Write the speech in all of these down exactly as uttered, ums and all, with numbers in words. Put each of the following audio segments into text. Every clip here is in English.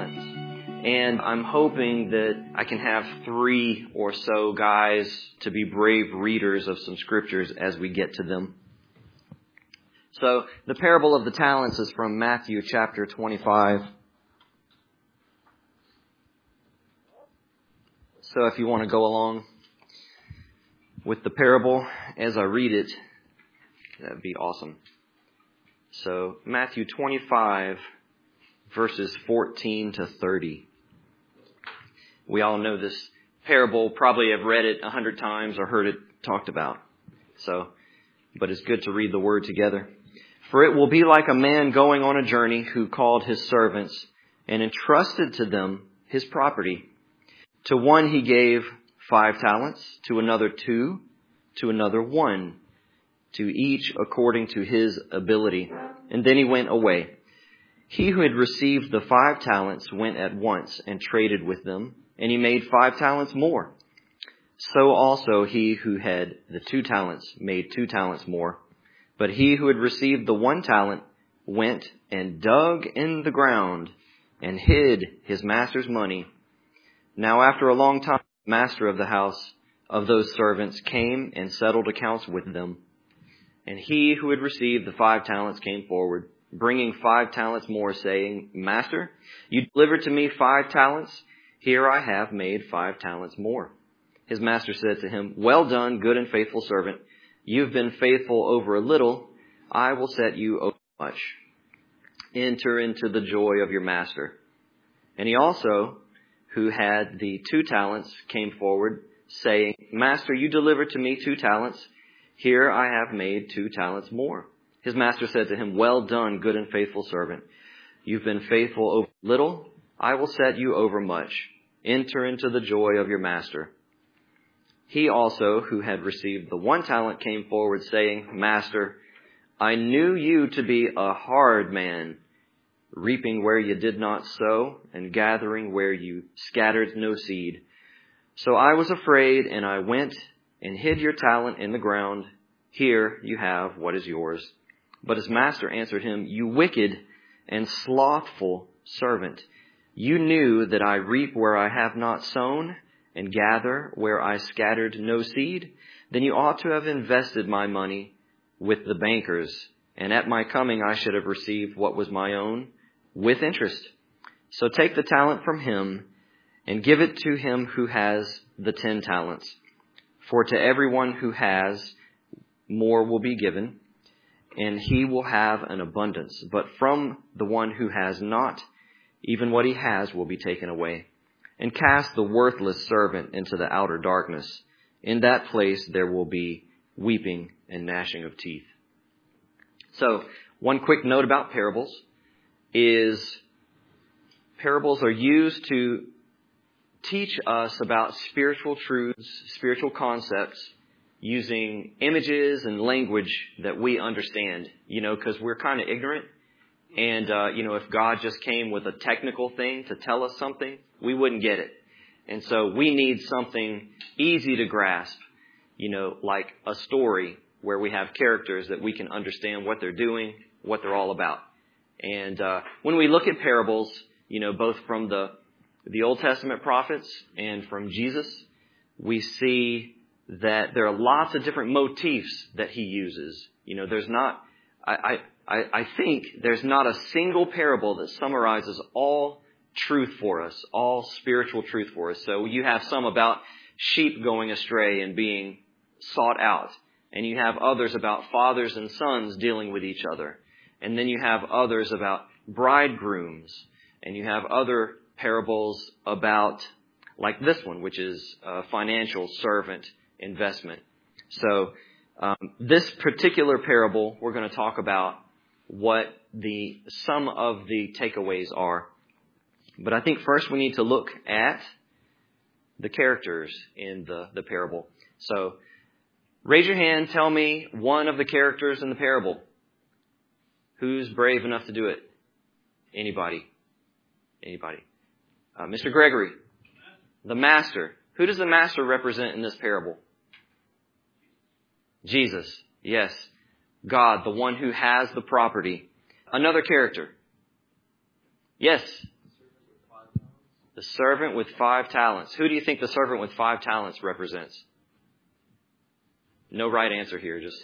talents. And I'm hoping that I can have three or so guys to be brave readers of some scriptures as we get to them. So the parable of the talents is from Matthew chapter twenty-five. So if you want to go along with the parable as I read it, that'd be awesome. So Matthew twenty-five, verses fourteen to thirty. We all know this parable, probably have read it a hundred times or heard it talked about. So, but it's good to read the word together. For it will be like a man going on a journey who called his servants and entrusted to them his property. To one he gave five talents, to another two, to another one, to each according to his ability. And then he went away. He who had received the five talents went at once and traded with them, and he made five talents more. So also he who had the two talents made two talents more. But he who had received the one talent went and dug in the ground and hid his master's money. Now after a long time, the master of the house of those servants came and settled accounts with them. And he who had received the five talents came forward, bringing five talents more, saying, Master, you delivered to me five talents. Here I have made five talents more. His master said to him, Well done, good and faithful servant. You've been faithful over a little. I will set you over much. Enter into the joy of your master. And he also, who had the two talents, came forward, saying, Master, you delivered to me two talents. Here I have made two talents more. His master said to him, Well done, good and faithful servant. You've been faithful over little. I will set you over much. Enter into the joy of your master. He also, who had received the one talent, came forward, saying, Master, I knew you to be a hard man, reaping where you did not sow, and gathering where you scattered no seed. So I was afraid, and I went and hid your talent in the ground. Here you have what is yours. But his master answered him, You wicked and slothful servant. You knew that I reap where I have not sown, and gather where I scattered no seed. Then you ought to have invested my money with the bankers, and at my coming I should have received what was my own with interest. So take the talent from him and give it to him who has the ten talents. For to everyone who has, more will be given, and he will have an abundance. But from the one who has not, even what he has will be taken away. And cast the worthless servant into the outer darkness. In that place there will be weeping and gnashing of teeth. So, one quick note about parables is parables are used to teach us about spiritual truths, spiritual concepts, using images and language that we understand, you know, because we're kind of ignorant. And, uh, you know, if God just came with a technical thing to tell us something, we wouldn't get it. And so we need something easy to grasp, you know, like a story where we have characters that we can understand what they're doing, what they're all about. And uh, when we look at parables, you know, both from the the Old Testament prophets and from Jesus, we see that there are lots of different motifs that he uses. You know, there's not, I, I, I think there's not a single parable that summarizes all truth for us, all spiritual truth for us. So you have some about sheep going astray and being sought out. And you have others about fathers and sons dealing with each other. And then you have others about bridegrooms. And you have other parables about, like this one, which is a financial servant investment. So um, this particular parable, we're going to talk about what the some of the takeaways are. But I think first we need to look at the characters in the, the parable. So raise your hand, tell me one of the characters in the parable. Who's brave enough to do it? Anybody? Anybody? Uh, Mister Gregory, the master. Who does the master represent in this parable? Jesus. Yes. God, the one who has the property. Another character. Yes. The servant with five talents. Who do you think the servant with five talents represents? No right answer here, just...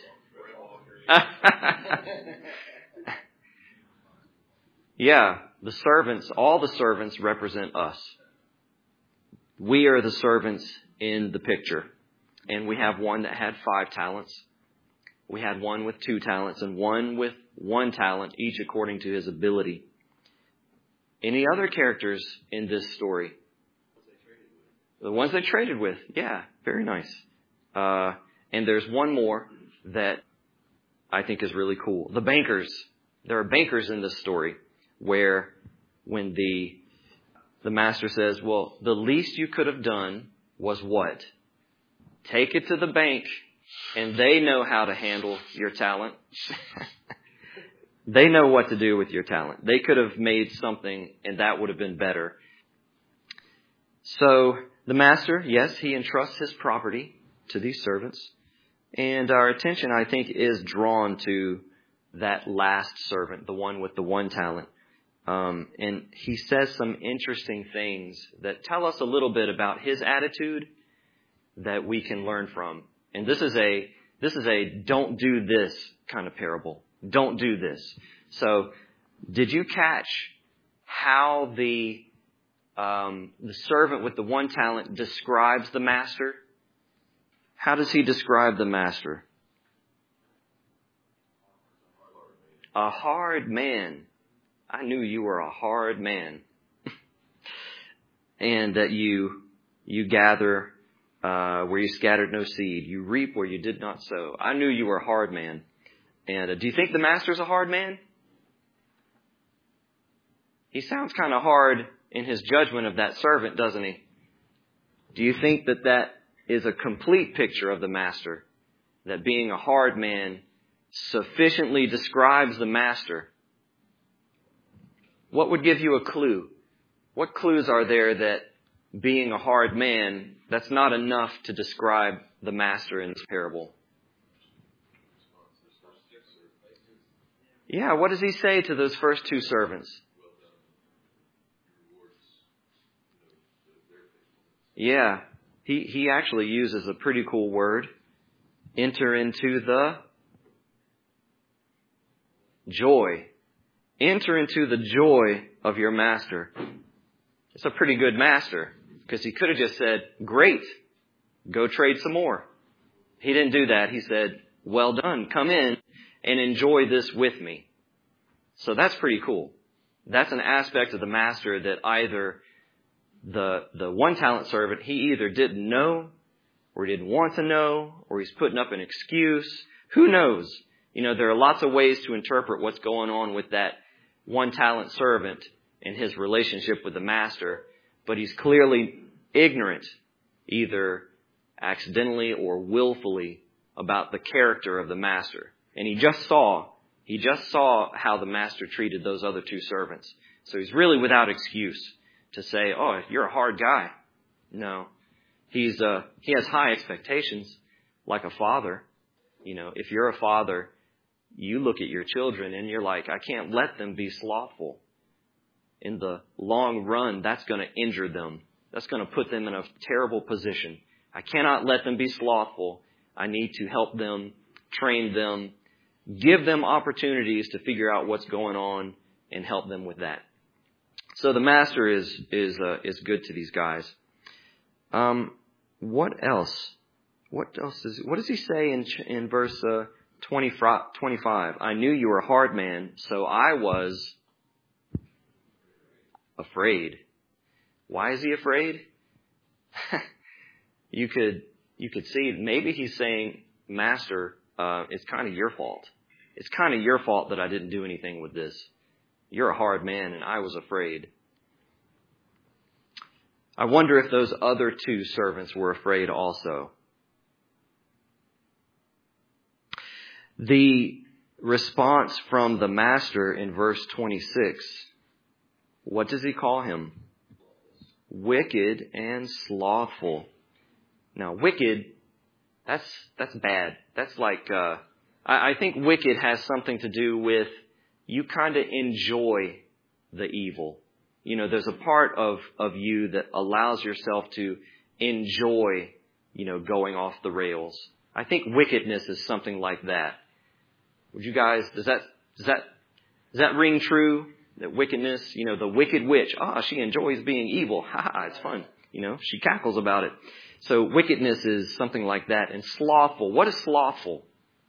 Yeah, the servants, all the servants represent us. We are the servants in the picture. And we have one that had five talents. We had one with two talents and one with one talent, each according to his ability. Any other characters in this story? The ones they traded with. Yeah, very nice. Uh, and there's one more that I think is really cool. The bankers. There are bankers in this story where when the the master says, well, the least you could have done was what? Take it to the bank and they know how to handle your talent. They know what to do with your talent. They could have made something and that would have been better. So the master, yes, he entrusts his property to these servants. And our attention, I think, is drawn to that last servant, the one with the one talent. Um, and he says some interesting things that tell us a little bit about his attitude that we can learn from. And this is a this is a don't do this kind of parable. Don't do this. So, did you catch how the um, the servant with the one talent describes the master? How does he describe the master? A hard man. I knew you were a hard man. And that you you gather uh, where you scattered no seed. You reap where you did not sow. I knew you were a hard man. And uh, do you think the master's a hard man? He sounds kind of hard in his judgment of that servant, doesn't he? Do you think that that is a complete picture of the master? That being a hard man sufficiently describes the master? What would give you a clue? What clues are there that being a hard man, that's not enough to describe the master in this parable? Yeah, what does he say to those first two servants? Yeah, he, he actually uses a pretty cool word. Enter into the joy. Enter into the joy of your master. It's a pretty good master because he could have just said, great, go trade some more. He didn't do that. He said, well done, come in and enjoy this with me. So that's pretty cool. That's an aspect of the master that either the the one talent servant, he either didn't know or he didn't want to know or he's putting up an excuse. Who knows? You know, there are lots of ways to interpret what's going on with that one talent servant and his relationship with the master, but he's clearly ignorant, either accidentally or willfully, about the character of the master. And he just saw, he just saw how the master treated those other two servants. So he's really without excuse to say, oh, you're a hard guy. No. He's, uh, he has high expectations, like a father. You know, if you're a father, you look at your children and you're like, I can't let them be slothful. In the long run, that's going to injure them. That's going to put them in a terrible position. I cannot let them be slothful. I need to help them, train them, give them opportunities to figure out what's going on and help them with that. So the master is is uh, is good to these guys. Um, what else? What else is? What does he say in in verse uh, twenty-five? I knew you were a hard man, so I was afraid. Why is he afraid? you could you could see maybe he's saying, Master, uh, it's kind of your fault. It's kind of your fault that I didn't do anything with this. You're a hard man, and I was afraid. I wonder if those other two servants were afraid also. The response from the master in verse twenty-six, what does he call him? Wicked and slothful. Now, wicked, that's that's bad. That's like, uh, I, I think wicked has something to do with you kind of enjoy the evil. You know, there's a part of, of you that allows yourself to enjoy, you know, going off the rails. I think wickedness is something like that. Would you guys, does that, does that, does that ring true? That wickedness, you know, the wicked witch, ah, she enjoys being evil. Ha ha, it's fun. You know, she cackles about it. So wickedness is something like that. And slothful. What is slothful?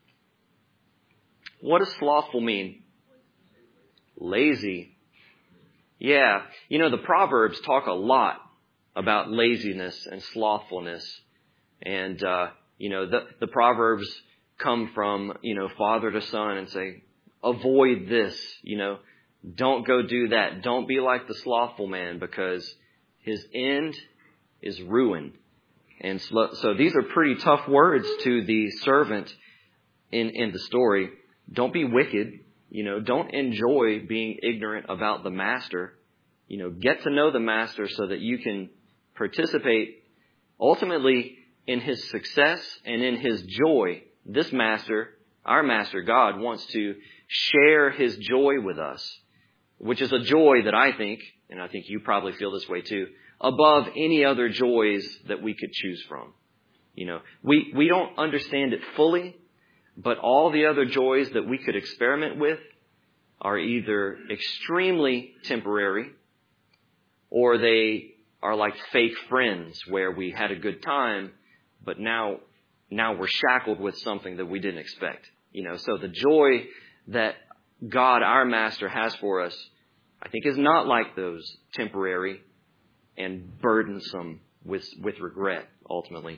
What does slothful mean? Lazy. Yeah. You know, the Proverbs talk a lot about laziness and slothfulness. And, uh, you know, the, the Proverbs come from, you know, father to son and say, avoid this, you know, don't go do that. Don't be like the slothful man because his end is ruin. And so, so these are pretty tough words to the servant in, in the story. Don't be wicked. You know, don't enjoy being ignorant about the master. You know, get to know the master so that you can participate ultimately in his success and in his joy. This master, our master God, wants to share his joy with us, which is a joy that I think, and I think you probably feel this way too, above any other joys that we could choose from. You know, we, we don't understand it fully, but all the other joys that we could experiment with are either extremely temporary or they are like fake friends where we had a good time, but now, now we're shackled with something that we didn't expect. You know, so the joy that God, our master, has for us, I think is not like those temporary and burdensome with, with regret, ultimately.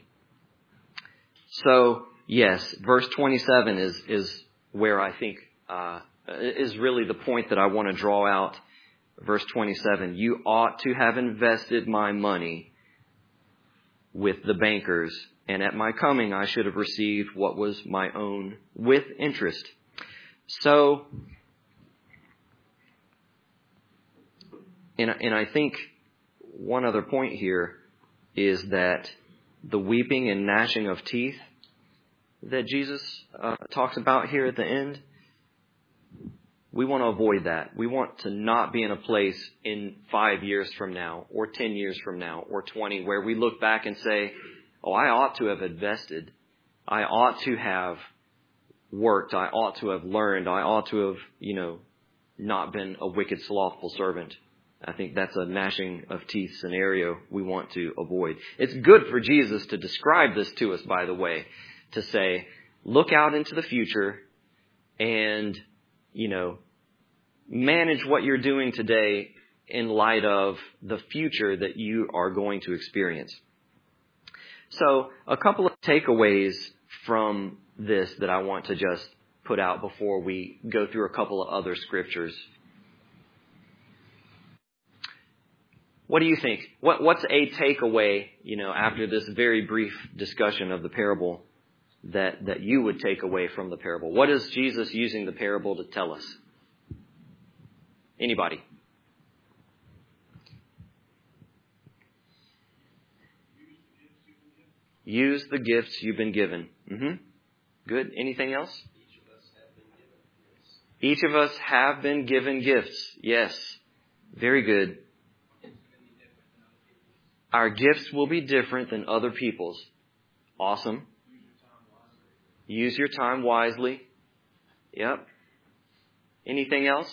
So, yes, verse twenty-seven is, is where I think, uh, is really the point that I want to draw out. Verse twenty-seven, you ought to have invested my money with the bankers, and at my coming I should have received what was my own with interest. So, and, and I think one other point here is that the weeping and gnashing of teeth that Jesus uh, talks about here at the end, we want to avoid that. We want to not be in a place in five years from now or ten years from now or twenty where we look back and say, oh, I ought to have invested. I ought to have worked. I ought to have learned. I ought to have, you know, not been a wicked, slothful servant. I think that's a gnashing of teeth scenario we want to avoid. It's good for Jesus to describe this to us, by the way, to say, look out into the future and, you know, manage what you're doing today in light of the future that you are going to experience. So a couple of takeaways from this that I want to just put out before we go through a couple of other scriptures. What do you think? What, what's a takeaway, you know, after this very brief discussion of the parable that, that you would take away from the parable? What is Jesus using the parable to tell us? Anybody? Use the gifts you've been given. Mm-hmm. Good. Anything else? Each of us have been given gifts. Yes. Very good. Our gifts will be different than other people's. Awesome. Use your time wisely. Yep. Anything else?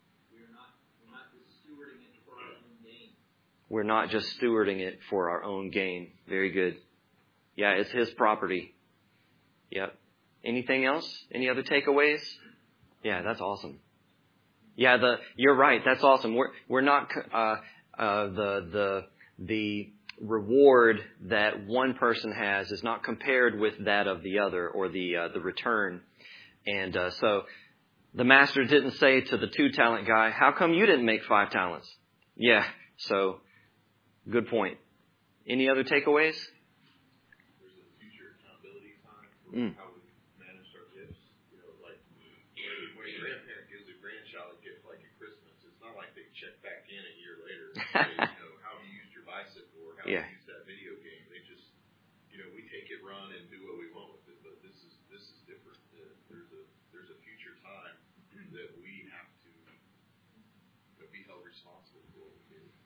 We're not just stewarding it for our own gain. Very good. Yeah, it's His property. Yep. Anything else? Any other takeaways? Yeah, that's awesome. Yeah, the you're right. That's awesome. We're we're not uh, uh, the the the reward that one person has is not compared with that of the other, or the uh, the return. And uh, so the master didn't say to the two talent guy, "How come you didn't make five talents?" Yeah. So good point. Any other takeaways? There's a future accountability time for Mm. how we manage our gifts. You know, like when, when a grandparent gives a grandchild a gift like at Christmas, it's not like they check back in a year later and say, you know, how you used your bicycle or how Yeah. you used that video game. They just, you know, we take it, run, and do what we want with it. But this is this is different. Uh, there's a there's a future time that we have to uh, be held responsible for what we do.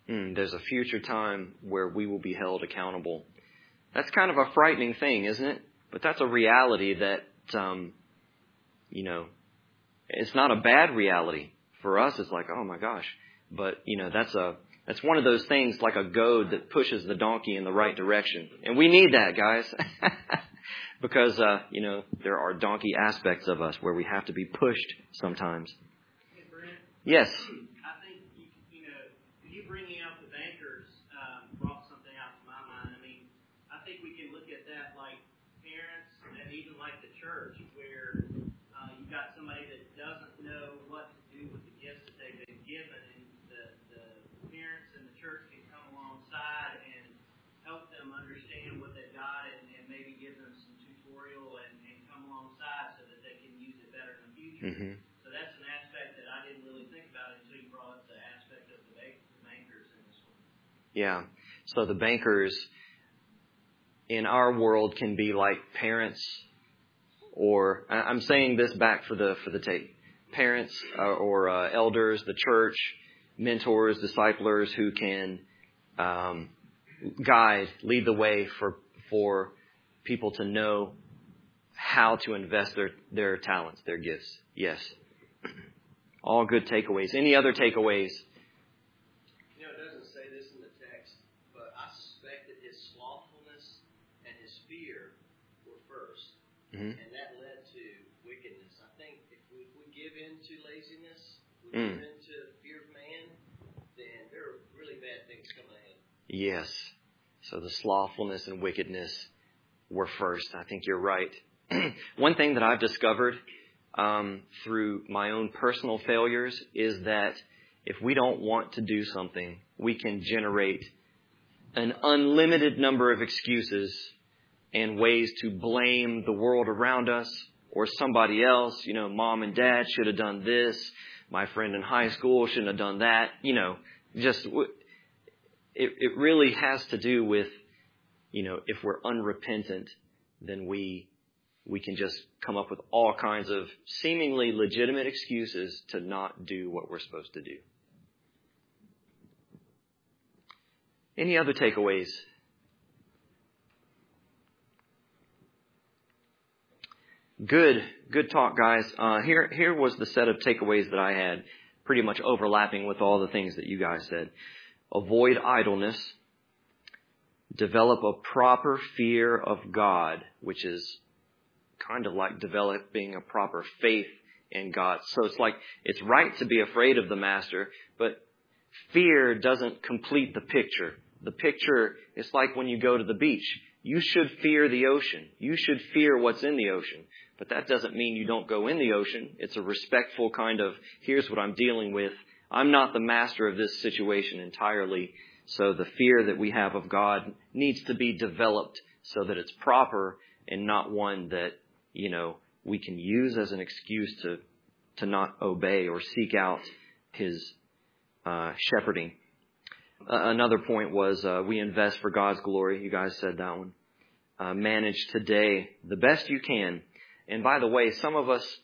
Mm, there's a future time where we will be held accountable. That's kind of a frightening thing, isn't it? But that's a reality that, um, you know, it's not a bad reality. For us, it's like, oh my gosh. But, you know, that's a that's one of those things like a goad that pushes the donkey in the right direction. And we need that, guys. Because, uh, you know, there are donkey aspects of us where we have to be pushed sometimes. Hey, Brent. Yes. I think, you, you know, you bringing out the bankers um, brought something out to my mind. I mean, I think we can look at that like parents and even like the church where uh, you've got somebody that doesn't know what to do with the gifts that they've been given, and the, the parents and the church can come alongside and help them understand what they've got and, and maybe give them some tutorial and, and come alongside so that they can use it better in the future. Mm-hmm. So that's an aspect that I didn't really think about until you brought up the aspect of the bankers in this one. Yeah. So the bankers in our world can be like parents, or I'm saying this back for the for the tape. Parents uh, or uh, elders, the church, mentors, disciplers who can um, guide, lead the way for for people to know how to invest their, their talents, their gifts. Yes. All good takeaways. Any other takeaways? You know, it doesn't say this in the text, but I suspect that his slothfulness and his fear were first. Mm-hmm. And that led to wickedness. I think if we, if we give in to laziness, if we Mm. give in to fear of man, then there are really bad things coming ahead. Yes. So the slothfulness and wickedness were first. I think you're right. One thing that I've discovered um, through my own personal failures is that if we don't want to do something, we can generate an unlimited number of excuses and ways to blame the world around us or somebody else. You know, mom and dad should have done this. My friend in high school shouldn't have done that. You know, just it, it really has to do with, you know, if we're unrepentant, then we we can just come up with all kinds of seemingly legitimate excuses to not do what we're supposed to do. Any other takeaways? Good, good talk, guys. Uh, here, here was the set of takeaways that I had, pretty much overlapping with all the things that you guys said. Avoid idleness. Develop a proper fear of God, which is kind of like developing a proper faith in God. So it's like, it's right to be afraid of the master, but fear doesn't complete the picture. The picture is like when you go to the beach. You should fear the ocean. You should fear what's in the ocean. But that doesn't mean you don't go in the ocean. It's a respectful kind of, here's what I'm dealing with. I'm not the master of this situation entirely. So the fear that we have of God needs to be developed so that it's proper and not one that, you know, we can use as an excuse to, to not obey or seek out His uh, shepherding. Uh, another point was uh, we invest for God's glory. You guys said that one. Uh, manage today the best you can. And by the way, some of us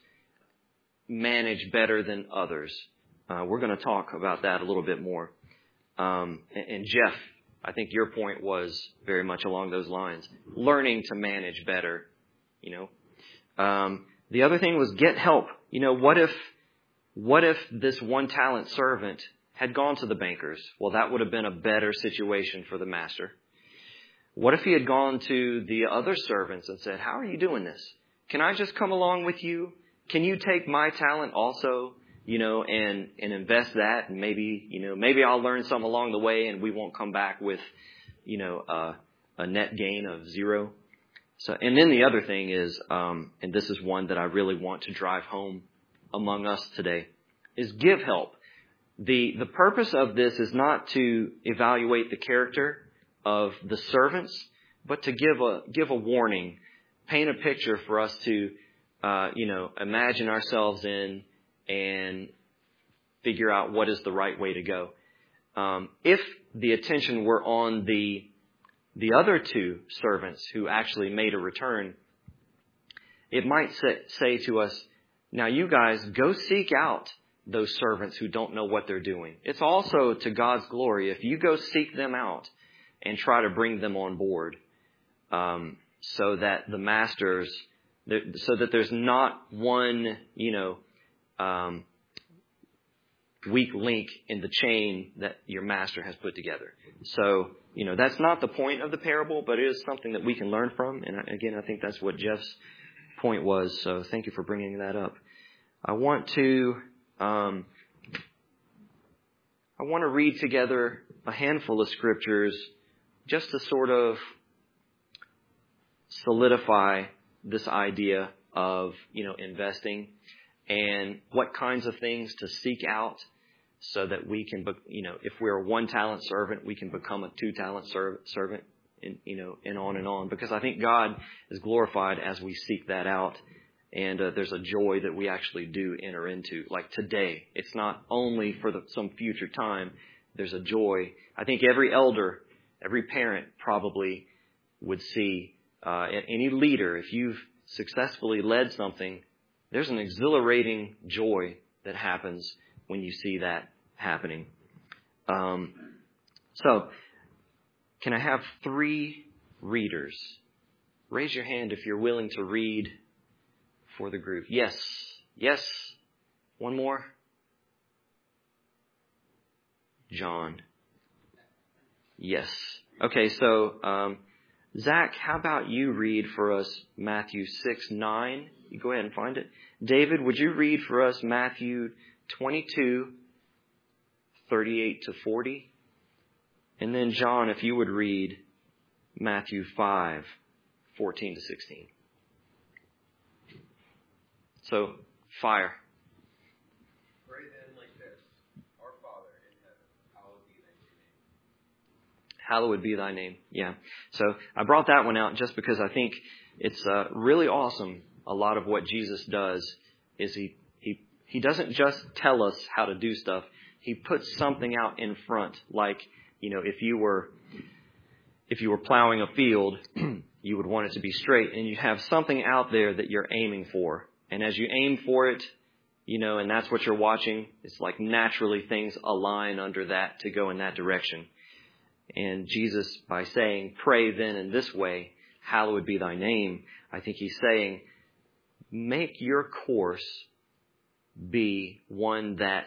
manage better than others. Uh, we're going to talk about that a little bit more. Um, and, and Jeff, I think your point was very much along those lines. Learning to manage better, you know. Um, the other thing was get help. You know, what if, what if this one talent servant had gone to the bankers? Well, that would have been a better situation for the master. What if he had gone to the other servants and said, how are you doing this? Can I just come along with you? Can you take my talent also, you know, and, and invest that? And maybe, you know, maybe I'll learn some along the way and we won't come back with, you know, uh, a net gain of zero. So, and then the other thing is, um, and this is one that I really want to drive home among us today, is give help. The, the purpose of this is not to evaluate the character of the servants, but to give a, give a warning, paint a picture for us to, uh, you know, imagine ourselves in and figure out what is the right way to go. Um, if the attention were on the, the other two servants who actually made a return, it might say, say to us, now you guys go seek out those servants who don't know what they're doing. It's also to God's glory if you go seek them out and try to bring them on board, um, so that the masters, so that there's not one, you know, um, weak link in the chain that your master has put together. So, you know, that's not the point of the parable, but it is something that we can learn from. And again, I think that's what Jeff's point was. So thank you for bringing that up. I want to, um, I want to read together a handful of scriptures just to sort of solidify this idea of, you know, investing and what kinds of things to seek out so that we can, you know, if we're a one-talent servant, we can become a two-talent servant, and, you know, and on and on. Because I think God is glorified as we seek that out. And uh, there's a joy that we actually do enter into. Like today, it's not only for the, some future time. There's a joy. I think every elder, every parent probably would see, uh, any leader, if you've successfully led something, there's an exhilarating joy that happens when you see that happening. Um, so, can I have three readers? Raise your hand if you're willing to read for the group. Yes. Yes. One more. John. Yes. Okay, so, um, Zach, how about you read for us Matthew six nine? You go ahead and find it. David, would you read for us Matthew twenty-two thirty-eight to forty? And then John, if you would read Matthew five fourteen to sixteen. So, fire. Pray then like this. Our Father in heaven, hallowed be thy name. Hallowed be thy name. Yeah. So I brought that one out just because I think it's uh, really awesome. A lot of what Jesus does is he, he, he doesn't just tell us how to do stuff. He puts something out in front. Like, you know, if you were, if you were plowing a field, you would want it to be straight, and you have something out there that you're aiming for. And as you aim for it, you know, and that's what you're watching, it's like naturally things align under that to go in that direction. And Jesus, by saying, pray then in this way, hallowed be thy name, I think he's saying, make your course be one that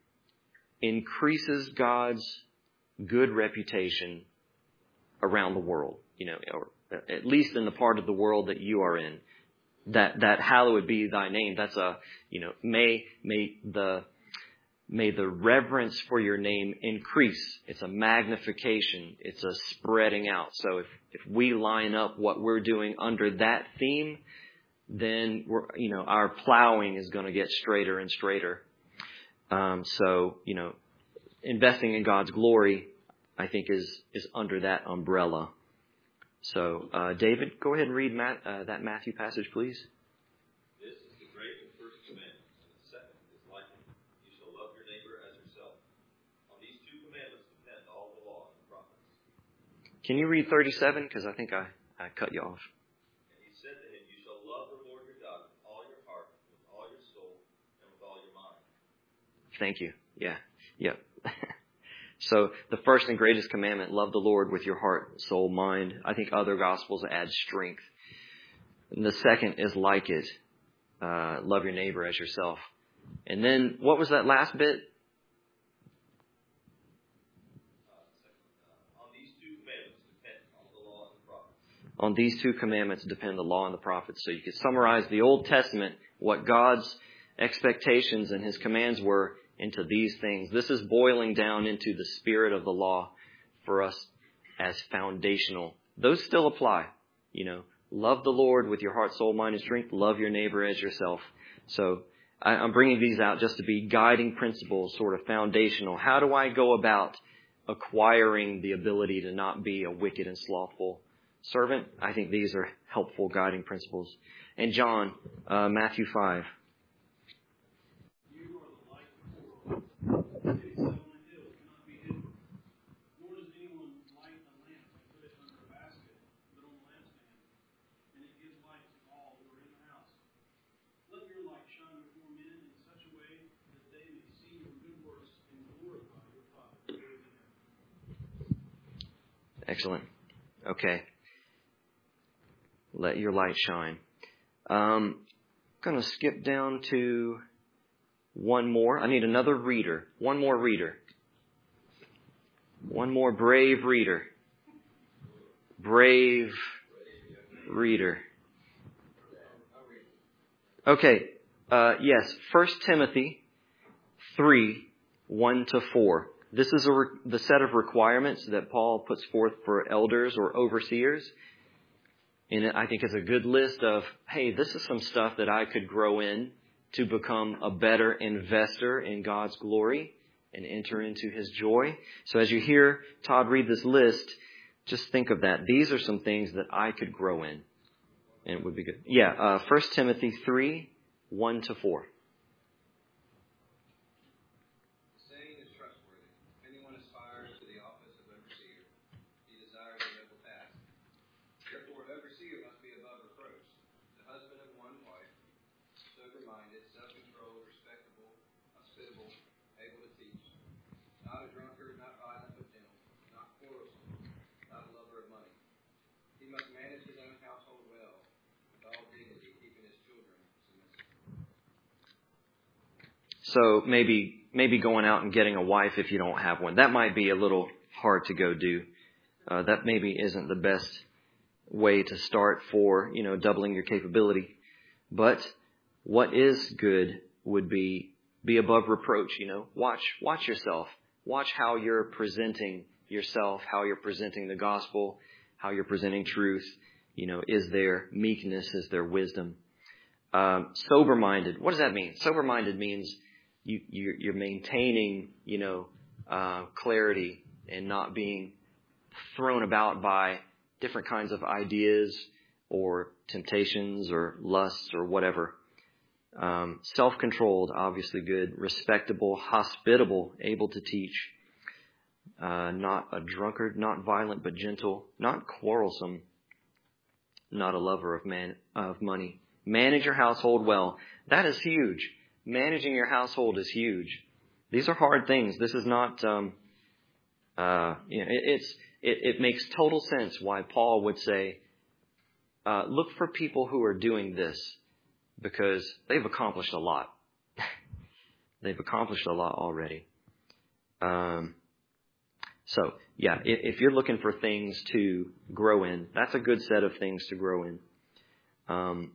increases God's good reputation around the world, you know, or at least in the part of the world that you are in. That, that hallowed be thy name. That's a, you know, may, may the, may the reverence for your name increase. It's a magnification. It's a spreading out. So if, if we line up what we're doing under that theme, then we're, you know, our plowing is going to get straighter and straighter. Um, so, you know, investing in God's glory, I think is, is under that umbrella. So, uh, David, go ahead and read Matt, uh, that Matthew passage, please. This is the great and first commandment, and the second is like it. You shall love your neighbor as yourself. On these two commandments depend all the law and the prophets. Can you read thirty-seven? Because I think I, I cut you off. And he said to him, you shall love the Lord your God with all your heart, with all your soul, and with all your mind. Thank you. Yeah. Yep. So the first and greatest commandment, love the Lord with your heart, soul, mind. I think other gospels add strength. And the second is like it. Uh, love your neighbor as yourself. And then what was that last bit? Uh, on these two commandments depend all the law and the prophets. On these two commandments depend the law and the prophets. So you could summarize the Old Testament, what God's expectations and his commands were, into these things. This is boiling down into the spirit of the law for us as foundational. Those still apply. You know, love the Lord with your heart, soul, mind, and strength. Love your neighbor as yourself. So I, I'm bringing these out just to be guiding principles, sort of foundational. How do I go about acquiring the ability to not be a wicked and slothful servant? I think these are helpful guiding principles. And John, uh, Matthew five. Excellent. Okay. Let your light shine. Um, I'm going to skip down to one more. I need another reader. One more reader. One more brave reader. Brave reader. Okay. Uh, yes. First Timothy three, one to four. This is a re- the set of requirements that Paul puts forth for elders or overseers. And I think it's a good list of, hey, this is some stuff that I could grow in to become a better investor in God's glory and enter into His joy. So as you hear Todd read this list, just think of that. These are some things that I could grow in. And it would be good. Yeah, uh, First Timothy three, one to four. So maybe maybe going out and getting a wife if you don't have one. That might be a little hard to go do. Uh, that maybe isn't the best way to start for, you know, doubling your capability. But what is good would be be above reproach, you know. Watch watch yourself. Watch how you're presenting yourself, how you're presenting the gospel, how you're presenting truth. You know, is there meekness? Is there wisdom? Um, sober-minded. What does that mean? Sober-minded means You, you're, you're maintaining, you know, uh, clarity and not being thrown about by different kinds of ideas or temptations or lusts or whatever. Um, self-controlled, obviously good. Respectable, hospitable, able to teach. Uh, not a drunkard, not violent but gentle, not quarrelsome, not a lover of man of money. Manage your household well. That is huge. Managing your household is huge. These are hard things. This is not, um, uh, you know, it, it's, it, it makes total sense why Paul would say, uh, look for people who are doing this because they've accomplished a lot. They've accomplished a lot already. Um, so yeah, if, if you're looking for things to grow in, that's a good set of things to grow in. Um,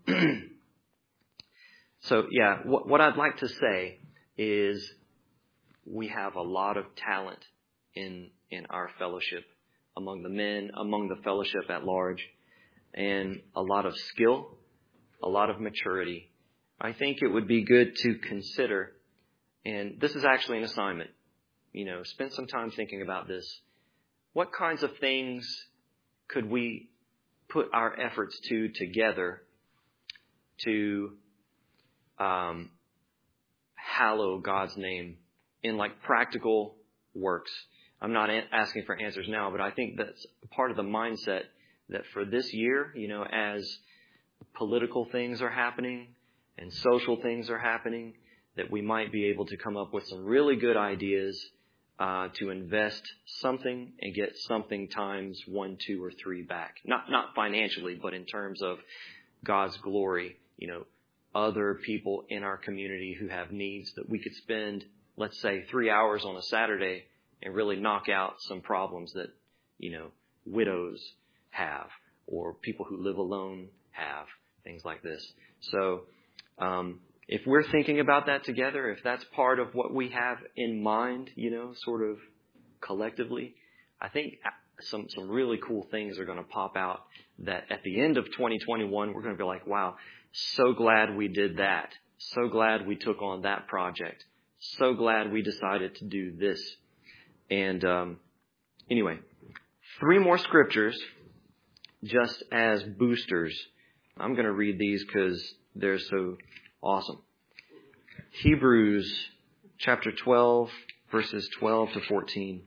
So, yeah, what, what I'd like to say is we have a lot of talent in in our fellowship, among the men, among the fellowship at large, and a lot of skill, a lot of maturity. I think it would be good to consider, and this is actually an assignment, you know, spend some time thinking about this. What kinds of things could we put our efforts to together to Um, hallow God's name in like practical works? I'm not a- asking for answers now, but I think that's part of the mindset that for this year, you know, as political things are happening and social things are happening, that we might be able to come up with some really good ideas uh, to invest something and get something times one, two, or three back. Not not financially, but in terms of God's glory, you know, other people in our community who have needs that we could spend, let's say, three hours on a Saturday and really knock out some problems that, you know, widows have or people who live alone have, things like this. So um, if we're thinking about that together, if that's part of what we have in mind, you know, sort of collectively, I think some some really cool things are going to pop out that at the end of twenty twenty-one, we're going to be like, wow, so glad we did that. So glad we took on that project. So glad we decided to do this. And um, anyway, three more scriptures just as boosters. I'm going to read these because they're so awesome. Hebrews chapter twelve, verses twelve to fourteen.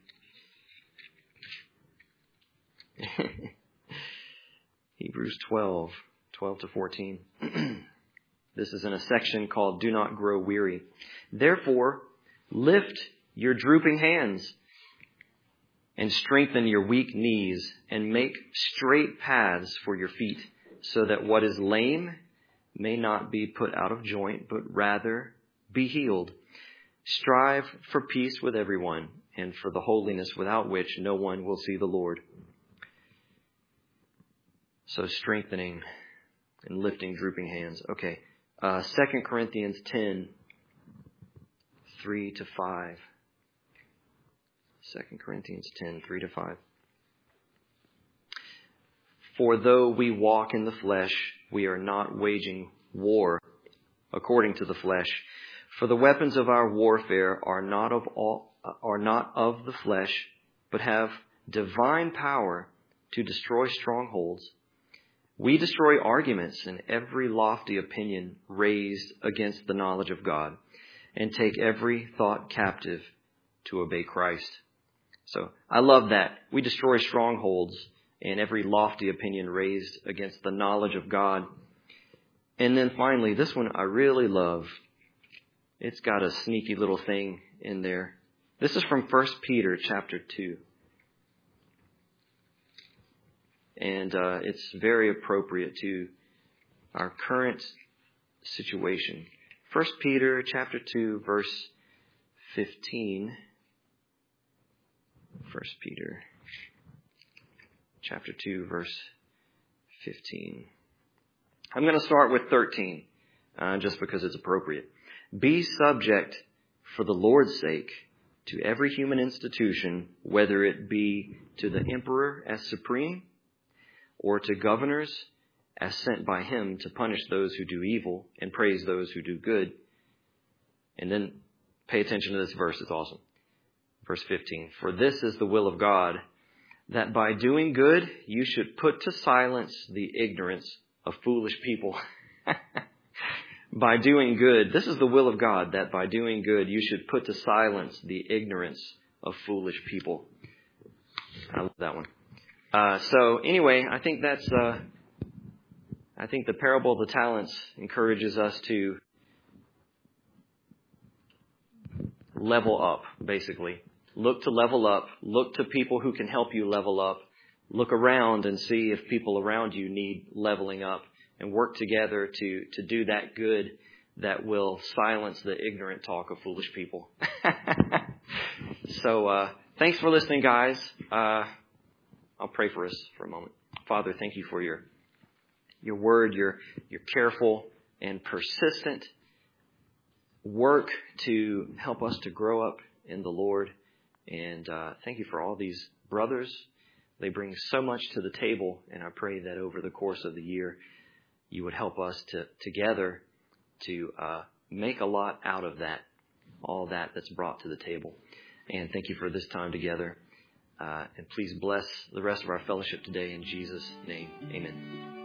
Hebrews twelve, twelve to fourteen. This is in a section called Do Not Grow Weary. Therefore, lift your drooping hands and strengthen your weak knees, and make straight paths for your feet, so that what is lame may not be put out of joint, but rather be healed. Strive for peace with everyone, and for the holiness without which no one will see the Lord. So strengthening and lifting drooping hands. Okay. Uh, Second Corinthians ten, three to five. Second Corinthians ten, three to five. For though we walk in the flesh, we are not waging war according to the flesh. For the weapons of our warfare are not of all, are not of the flesh, but have divine power to destroy strongholds. We destroy arguments and every lofty opinion raised against the knowledge of God, and take every thought captive to obey Christ. So I love that. We destroy strongholds and every lofty opinion raised against the knowledge of God. And then finally, this one I really love. It's got a sneaky little thing in there. This is from First Peter chapter two. And uh, it's very appropriate to our current situation. First Peter chapter two, verse fifteen. First Peter chapter two, verse fifteen. I'm going to start with thirteen, uh, just because it's appropriate. Be subject for the Lord's sake to every human institution, whether it be to the emperor as supreme, or to governors as sent by him to punish those who do evil and praise those who do good. And then pay attention to this verse. It's awesome. Verse fifteen. For this is the will of God, that by doing good you should put to silence the ignorance of foolish people. By doing good, this is the will of God, that by doing good you should put to silence the ignorance of foolish people. I love that one. Uh, so anyway, I think that's, uh, I think the parable of the talents encourages us to level up, basically. Look to level up. Look to people who can help you level up. Look around and see if people around you need leveling up, and work together to, to do that good that will silence the ignorant talk of foolish people. So, uh, thanks for listening, guys. Uh, I'll pray for us for a moment. Father, thank you for your your word, your your careful and persistent work to help us to grow up in the Lord. And uh, thank you for all these brothers. They bring so much to the table, and I pray that over the course of the year, you would help us to together to uh, make a lot out of that, all that that's brought to the table. And thank you for this time together. Uh, and please bless the rest of our fellowship today in Jesus' name. Amen.